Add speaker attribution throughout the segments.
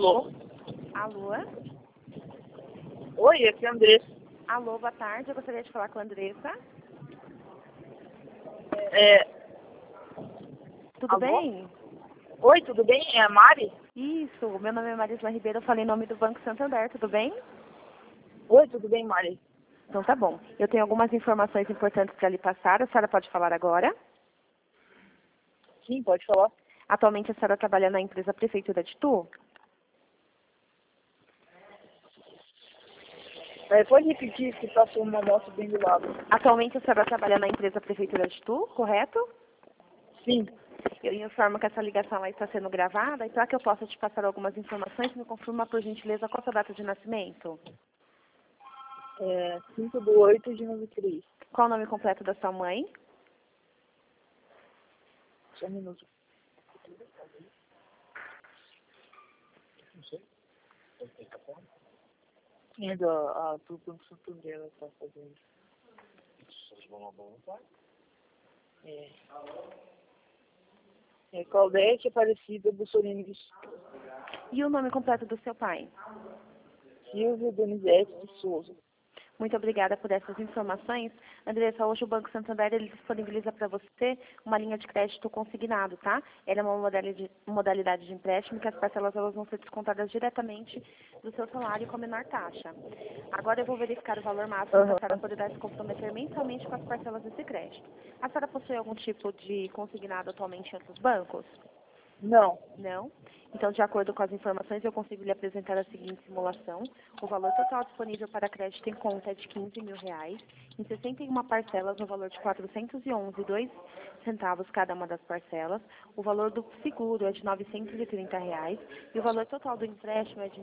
Speaker 1: Alô?
Speaker 2: Alô?
Speaker 1: Oi, aqui é a Andressa.
Speaker 2: Alô, boa tarde. Eu gostaria de falar com a Andressa. Tudo
Speaker 1: Alô?
Speaker 2: bem?
Speaker 1: Oi, tudo bem? É a Mari?
Speaker 2: Isso, meu nome é Marisla Ribeiro, eu falei em nome do Banco Santander, tudo bem?
Speaker 1: Oi, tudo bem, Mari?
Speaker 2: Então tá bom. Eu tenho algumas informações importantes para lhe passar, a senhora pode falar agora?
Speaker 1: Sim, pode falar.
Speaker 2: Atualmente a senhora trabalha na empresa Prefeitura de Itu?
Speaker 1: Pode repetir que passou uma moto bem do lado.
Speaker 2: Atualmente a senhora trabalha na empresa Prefeitura de Itu, correto?
Speaker 1: Sim,
Speaker 2: Eu informo que essa ligação aí está sendo gravada e para que eu possa te passar algumas informações, me confirma por gentileza qual a sua data de nascimento?
Speaker 1: 5/8/93.
Speaker 2: Qual o nome completo da sua mãe?
Speaker 1: Só um minuto. Ainda a do Banco Santander ela está fazendo. Claudete Aparecida Bussolini
Speaker 2: E o nome completo do seu pai?
Speaker 1: Silvio Donizete de Souza.
Speaker 2: Muito obrigada por essas informações. Andressa, hoje o Banco Santander ele disponibiliza para você uma linha de crédito consignado, tá? Ela é uma modalidade de empréstimo que as parcelas elas vão ser descontadas diretamente do seu salário com a menor taxa. Agora eu vou verificar o valor máximo que a senhora poderá se comprometer mensalmente com as parcelas desse crédito. A senhora possui algum tipo de consignado atualmente em outros bancos?
Speaker 1: Não.
Speaker 2: Não? Então, de acordo com as informações, eu consigo lhe apresentar a seguinte simulação. O valor total disponível para crédito em conta é de R$ 15.000, em 61 parcelas no valor de R$ 411,02 cada uma das parcelas. O valor do seguro é de R$ 930 e o valor total do empréstimo é de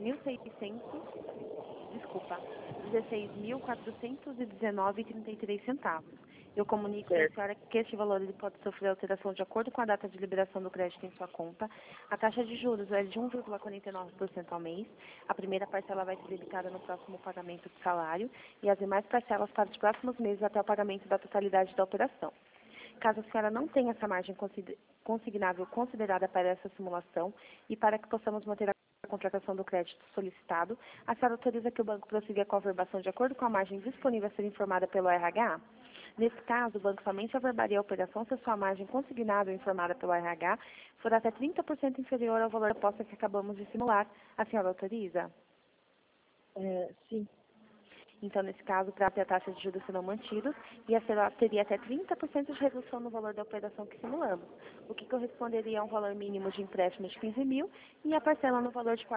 Speaker 2: 16.419,33 centavos. Eu comunico para a senhora que este valor ele pode sofrer alteração de acordo com a data de liberação do crédito em sua conta. A taxa de juros é de 1,49% ao mês. A primeira parcela vai ser debitada no próximo pagamento do salário e as demais parcelas para os próximos meses até o pagamento da totalidade da operação. Caso a senhora não tenha essa margem consignável considerada para essa simulação e para que possamos manter a contratação do crédito solicitado, a senhora autoriza que o banco prossiga com a averbação de acordo com a margem disponível a ser informada pelo RH? Nesse caso, o banco somente averbaria a operação se a sua margem consignável informada pelo RH for até 30% inferior ao valor da aposta que acabamos de simular. A senhora autoriza?
Speaker 1: Sim.
Speaker 2: Então, nesse caso, para ter a taxa de juros serão mantidos e a senhora teria até 30% de redução no valor da operação que simulamos, o que corresponderia a um valor mínimo de empréstimo de 15.000 e a parcela no valor de R$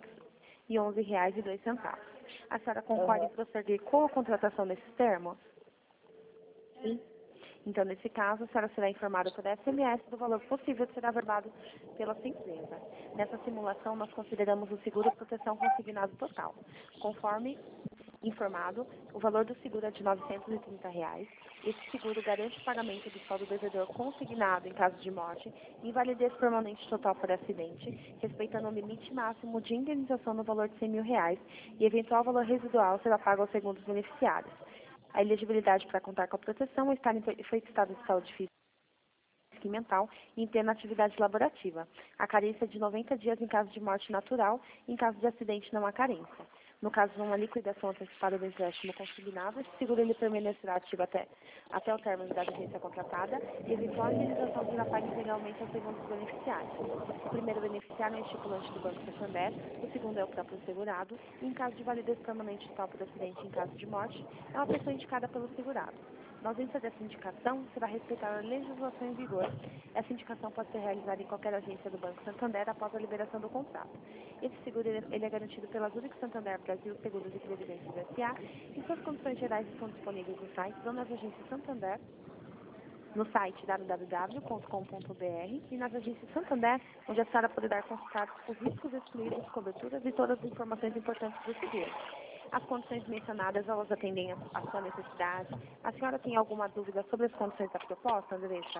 Speaker 2: 411,02. A senhora concorda em proceder com a contratação nesses termos?
Speaker 1: Sim.
Speaker 2: Então, nesse caso, a senhora será informada por SMS do valor possível de ser averbado pela sua empresa. Nessa simulação, nós consideramos o seguro proteção consignado total. Conforme informado, o valor do seguro é de R$ 930. Esse seguro garante o pagamento do saldo devedor consignado em caso de morte, invalidez permanente total por acidente, respeitando o limite máximo de indenização no valor de R$ 100.000 e eventual valor residual será pago aos segundos beneficiários. A elegibilidade para contar com a proteção é estar em perfeito estado de saúde física e mental e em plena atividade laborativa. A carência é de 90 dias em caso de morte natural e em caso de acidente não há carência. No caso de uma liquidação antecipada do empréstimo consignado, esse seguro ele permanecerá ativo até o término da vigência contratada e eventual indenização será paga integralmente aos segundos beneficiários. O primeiro beneficiário é o estipulante do Banco Santander, o segundo é o próprio segurado e, em caso de validez permanente total por acidente e em caso de morte, é uma pessoa indicada pelo segurado. Na ausência dessa indicação, será respeitada a legislação em vigor. Essa indicação pode ser realizada em qualquer agência do Banco Santander após a liberação do contrato. Esse seguro ele é garantido pela Zurich Santander Brasil Seguros e Previdências S.A. e suas condições gerais estão disponíveis no site ou nas agências Santander, no site www.com.br e nas agências Santander, onde a senhora poderá consultar os riscos excluídos, coberturas e todas as informações importantes do seguro. As condições mencionadas, elas atendem a sua necessidade. A senhora tem alguma dúvida sobre as condições da proposta, Andressa?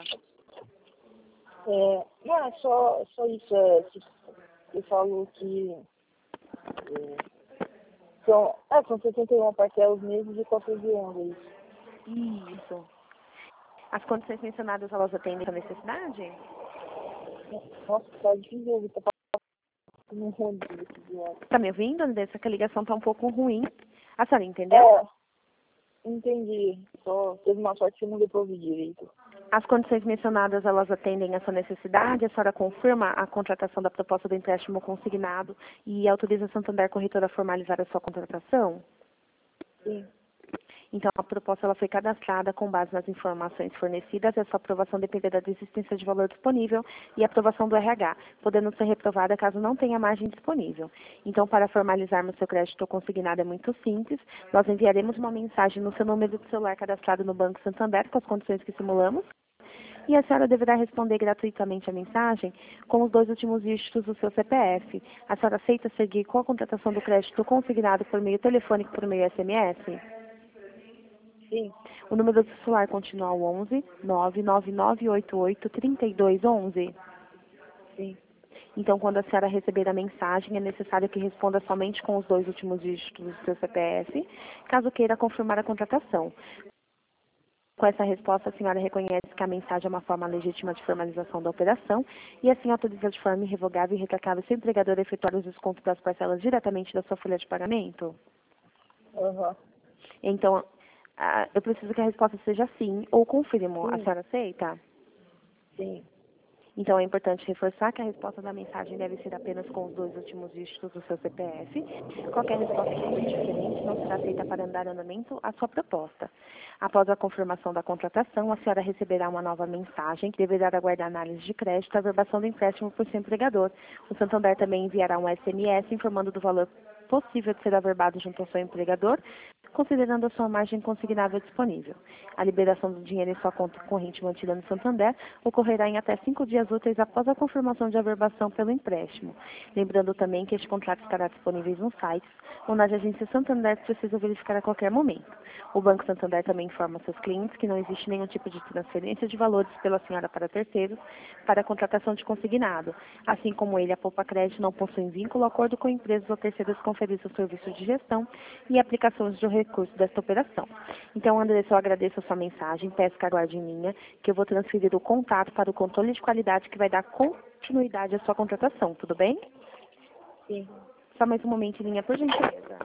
Speaker 1: Não, é só isso. Eu falo que são 61 parcelas mesmo de 411.
Speaker 2: Isso. As condições mencionadas, elas atendem a sua necessidade?
Speaker 1: Nossa, tá difícil ouvir. não rondo esse idiota.
Speaker 2: Tá me ouvindo, Andressa? Que a ligação tá um pouco ruim. A senhora entendeu?
Speaker 1: É, entendi. Só teve uma sorte que eu não deu pra ouvir direito.
Speaker 2: As condições mencionadas, elas atendem a sua necessidade? A senhora confirma a contratação da proposta do empréstimo consignado e autoriza a Santander Corretora a formalizar a sua contratação?
Speaker 1: Sim,
Speaker 2: Então, a proposta ela foi cadastrada com base nas informações fornecidas e a sua aprovação dependerá da existência de valor disponível e aprovação do RH, podendo ser reprovada caso não tenha margem disponível. Então, para formalizarmos seu crédito consignado é muito simples. Nós enviaremos uma mensagem no seu número de celular cadastrado no Banco Santander com as condições que simulamos. E a senhora deverá responder gratuitamente a mensagem com os 2 últimos dígitos do seu CPF. A senhora aceita seguir com a contratação do crédito consignado por meio telefônico e por meio SMS?
Speaker 1: sim,
Speaker 2: O número do celular continua o 11 99988 3211.
Speaker 1: sim.
Speaker 2: Então, quando a senhora receber a mensagem, é necessário que responda somente com os 2 últimos dígitos do seu CPF, caso queira confirmar a contratação. Com essa resposta, a senhora reconhece que a mensagem é uma forma legítima de formalização da operação e assim autoriza de forma irrevogável e retractável seu empregador a efetuar os descontos das parcelas diretamente da sua folha de pagamento?
Speaker 1: Aham.
Speaker 2: Então, eu preciso que a resposta seja sim ou confirmo. A
Speaker 1: Sim.
Speaker 2: senhora aceita?
Speaker 1: Sim,
Speaker 2: Então, é importante reforçar que a resposta da mensagem deve ser apenas com os 2 últimos dígitos do seu CPF. Qualquer resposta que for diferente não será aceita para dar andamento à sua proposta. Após a confirmação da contratação, a senhora receberá uma nova mensagem que deverá aguardar análise de crédito e averbação do empréstimo por seu empregador. O Santander também enviará um SMS informando do valor possível de ser averbado junto ao seu empregador, considerando a sua margem consignável disponível. A liberação do dinheiro em sua conta corrente mantida no Santander ocorrerá em até 5 dias úteis após a confirmação de averbação pelo empréstimo. Lembrando também que este contrato estará disponível nos sites ou nas agências Santander que precisa verificar a qualquer momento. O Banco Santander também informa seus clientes que não existe nenhum tipo de transferência de valores pela senhora para terceiros para a contratação de consignado, assim como ele, a Poupa Crédito, não possui vínculo, acordo com empresas ou terceiros que conferir o serviço de gestão e aplicações de recurso desta operação. Então, Andressa, eu agradeço a sua mensagem, peço que aguarde em linha, que eu vou transferir o contato para o controle de qualidade que vai dar continuidade à sua contratação, tudo bem?
Speaker 1: sim.
Speaker 2: Só mais um momento em linha, por gentileza.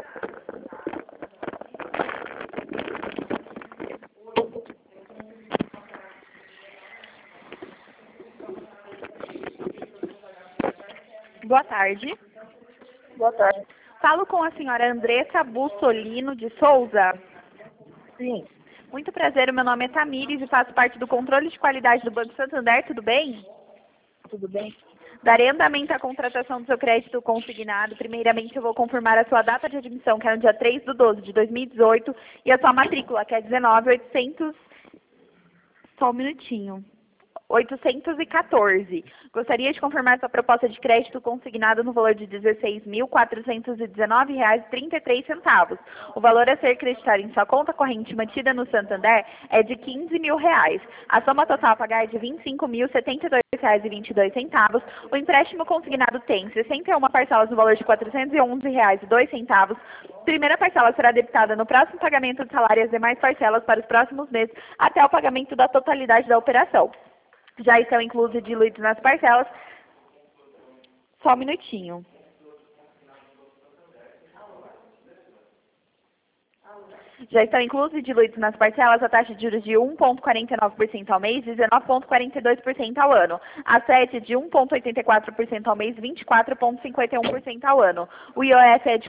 Speaker 3: Boa tarde.
Speaker 1: Boa tarde.
Speaker 3: Falo com a senhora Andressa Bussolino de Souza.
Speaker 1: Sim,
Speaker 3: Muito prazer, o meu nome é Tamires e faço parte do controle de qualidade do Banco Santander, tudo bem?
Speaker 1: tudo bem?
Speaker 3: Darei andamento à contratação do seu crédito consignado. Primeiramente, eu vou confirmar a sua data de admissão, que é no dia 3/12 de 2018, e a sua matrícula, que é 19.800... Só um minutinho. 814. Gostaria de confirmar sua proposta de crédito consignado no valor de R$ 16.419,33. O valor a ser creditado em sua conta corrente mantida no Santander é de R$ 15.000. A soma total a pagar é de R$ 25.072,22. O empréstimo consignado tem 61 parcelas no valor de R$ 411,02. Primeira parcela será debitada no próximo pagamento do salário e as demais parcelas para os próximos meses até o pagamento da totalidade da operação. Já estão inclusos e diluídos nas parcelas. Só um minutinho. Já estão inclusos e diluídos nas parcelas a taxa de juros de 1,49% ao mês e 19,42% ao ano. A 7 de 1,84% ao mês e 24,51% ao ano. O IOF é de R$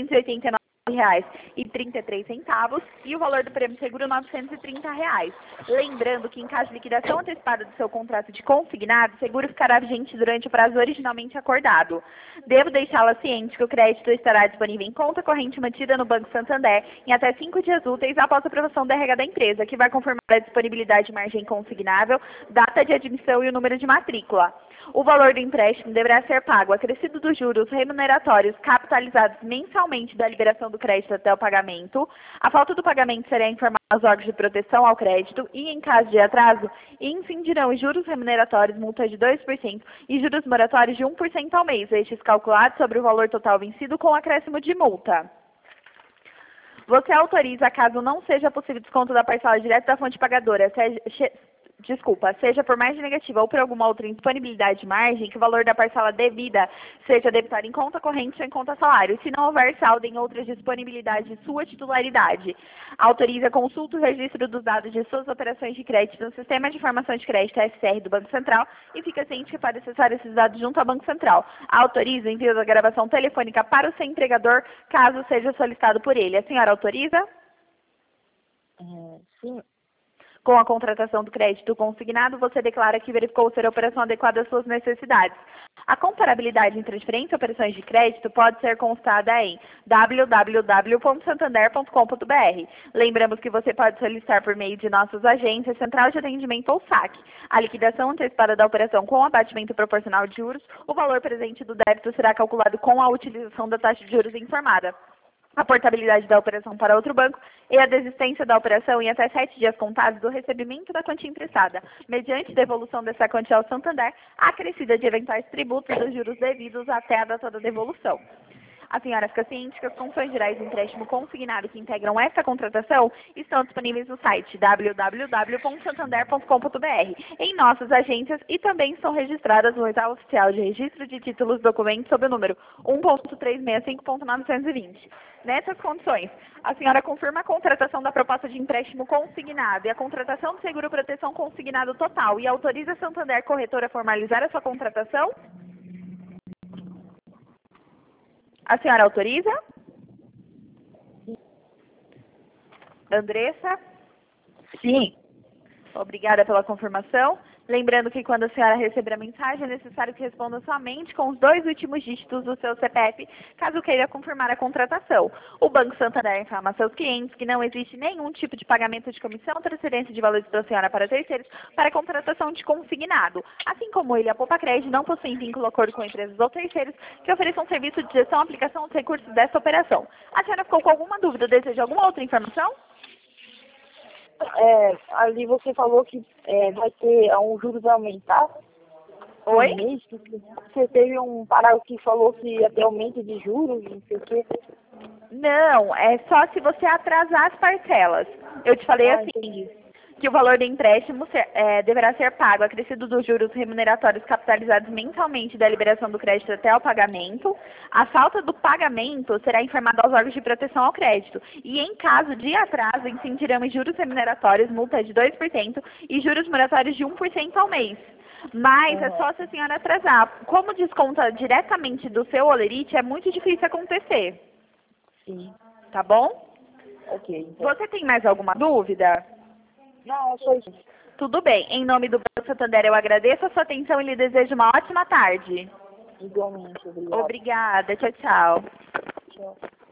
Speaker 3: 489,33 e o valor do prêmio seguro R$ 930. Lembrando que em caso de liquidação antecipada do seu contrato de consignado, o seguro ficará vigente durante o prazo originalmente acordado. Devo deixá-la ciente que o crédito estará disponível em conta corrente mantida no Banco Santander em até 5 dias úteis após a aprovação da RH da empresa, que vai confirmar a disponibilidade de margem consignável, data de admissão e o número de matrícula. O valor do empréstimo deverá ser pago acrescido dos juros remuneratórios capitalizados mensalmente da liberação do crédito até o pagamento. A falta do pagamento será informada aos órgãos de proteção ao crédito e, em caso de atraso, incidirão os juros remuneratórios, multa de 2% e juros moratórios de 1% ao mês, estes calculados sobre o valor total vencido com acréscimo de multa. Você autoriza, caso não seja possível desconto da parcela direta da fonte pagadora, seja por margem negativa ou por alguma outra indisponibilidade de margem, que o valor da parcela devida seja debitado em conta corrente ou em conta salário, se não houver saldo em outras disponibilidades de sua titularidade. Autoriza a consulta e o registro dos dados de suas operações de crédito no Sistema de Informação de Crédito SCR do Banco Central e fica ciente que pode acessar esses dados junto ao Banco Central. Autoriza o envio da gravação telefônica para o seu empregador, caso seja solicitado por ele. A senhora autoriza?
Speaker 1: Sim.
Speaker 3: Com a contratação do crédito consignado, você declara que verificou ser a operação adequada às suas necessidades. A comparabilidade entre diferentes operações de crédito pode ser constada em www.santander.com.br. Lembramos que você pode solicitar por meio de nossas agências, Central de Atendimento ou SAC. A liquidação antecipada da operação com abatimento proporcional de juros, o valor presente do débito será calculado com a utilização da taxa de juros informada. A portabilidade da operação para outro banco e a desistência da operação em até 7 dias contados do recebimento da quantia emprestada, mediante devolução dessa quantia ao Santander, acrescida de eventuais tributos dos juros devidos até a data da devolução. A senhora fica ciente que as condições gerais do empréstimo consignado que integram esta contratação estão disponíveis no site www.santander.com.br, em nossas agências e também estão registradas no Edital Oficial de Registro de Títulos e Documentos sob o número 1.365.920. Nessas condições, a senhora confirma a contratação da proposta de empréstimo consignado e a contratação do seguro proteção consignado total e autoriza a Santander Corretora a formalizar a sua contratação? A senhora autoriza? Andressa?
Speaker 1: Sim.
Speaker 3: Obrigada pela confirmação. Lembrando que quando a senhora receber a mensagem, é necessário que responda somente com os 2 últimos dígitos do seu CPF, caso queira confirmar a contratação. O Banco Santander informa a seus clientes que não existe nenhum tipo de pagamento de comissão ou transferência de valores da senhora para terceiros para a contratação de consignado. Assim como ele, a Poupa Crédito não possui vínculo ou acordo com empresas ou terceiros que ofereçam serviço de gestão e aplicação dos recursos dessa operação. A senhora ficou com alguma dúvida ou deseja alguma outra informação?
Speaker 1: Ali você falou que vai ter um juros aumentar.
Speaker 3: Oi?
Speaker 1: Um mês, você teve um parágrafo que falou que ia ter aumento de juros, não sei o quê.
Speaker 3: Não, é só se você atrasar as parcelas. Eu te falei assim,
Speaker 1: Entendi.
Speaker 3: que o valor do empréstimo deverá ser pago, acrescido dos juros remuneratórios capitalizados mensalmente da liberação do crédito até o pagamento. A falta do pagamento será informada aos órgãos de proteção ao crédito. E em caso de atraso, incidiremos juros remuneratórios, multa de 2% e juros moratórios de 1% ao mês. Mas é só se a senhora atrasar. Como desconta diretamente do seu holerite, é muito difícil acontecer.
Speaker 1: Sim.
Speaker 3: Tá bom?
Speaker 1: Ok. Então.
Speaker 3: Você tem mais alguma dúvida?
Speaker 1: Não, é só isso.
Speaker 3: Tudo bem. Em nome do Banco Santander, eu agradeço a sua atenção e lhe desejo uma ótima tarde.
Speaker 1: Igualmente, obrigado.
Speaker 3: Obrigada. Tchau, tchau.
Speaker 1: Tchau.